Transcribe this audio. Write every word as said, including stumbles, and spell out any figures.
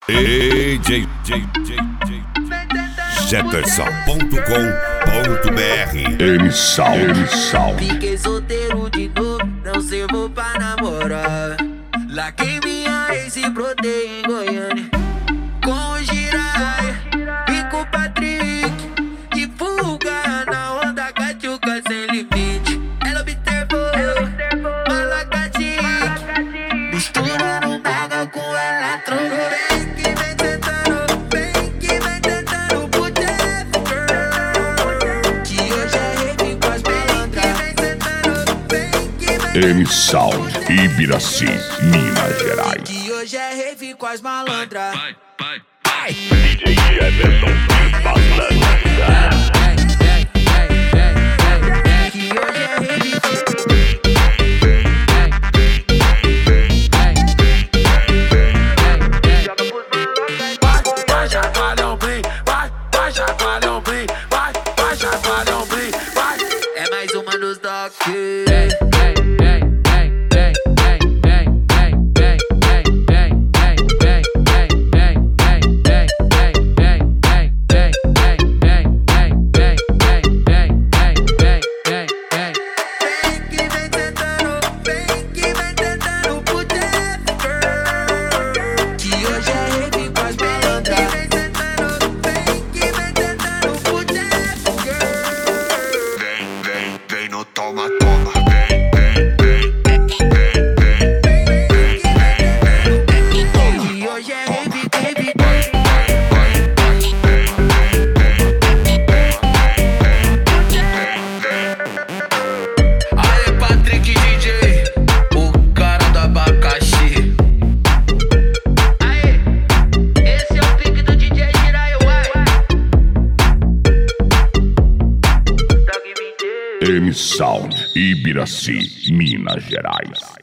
D J Jefferson ponto com ponto B R. Emissal, emissal. Fiquei solteiro de novo, não servo pra namorar. Larguei minha ex e brotei em Goiânia com o Jiraya e com o Patrick. De fuga na onda, catiuca sem limite. Ela observou, malaca chique, misturando mega com eletro. Vem que vem tentando, vem que vem tentando pro Jeff Girl, que hoje é rave com as malandras. Vem tentando, vem que vem Emissal, Ibiraci, Minas Gerais. que hoje é rave com as malandras. D J Jefferson, Malandra. Que hoje é rave vai, vai, chacoalhão, blim, vai, vai, chacoalhão, blim, vai, vai, chacoalhão, blim, vai. É mais uma dos toques. Toma, toma, vem, vem, vem, vem, vem, vem, vem. E hoje é rave, rave, Vai, vai, vai, vai, vem, vem, vem, vem. Aê, Patrick D J, o cara do abacaxi. Aê, esse é o pique do D J Jiraya, uai. Emissal, Ibiraci, Minas Gerais.